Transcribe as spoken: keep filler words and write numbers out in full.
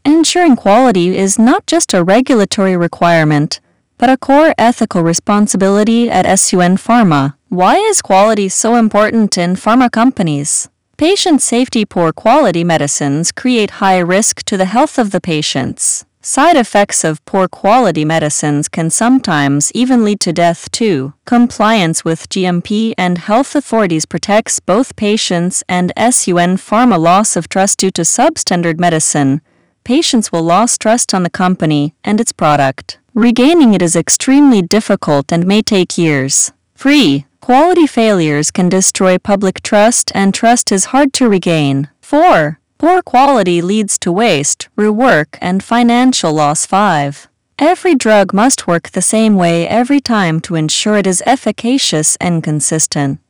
Ensuring quality is not just a regulatory requirement, but a core ethical responsibility at S U N Pharma. Why is quality so important in pharma companies? Patient safety. Poor quality medicines create high risk to the health of the patients. Side effects of poor quality medicines can sometimes even lead to death too. Compliance with G M P and health authorities protects both patients and S U N Pharma. Loss of trust due to substandard medicine. Patients will lose trust on the company and its product. Regaining it is extremely difficult and may take years. three. Quality failures can destroy public trust, and trust is hard to regain. four. Poor quality leads to waste, rework, and financial loss. five. Every drug must work the same way every time to ensure it is efficacious and consistent.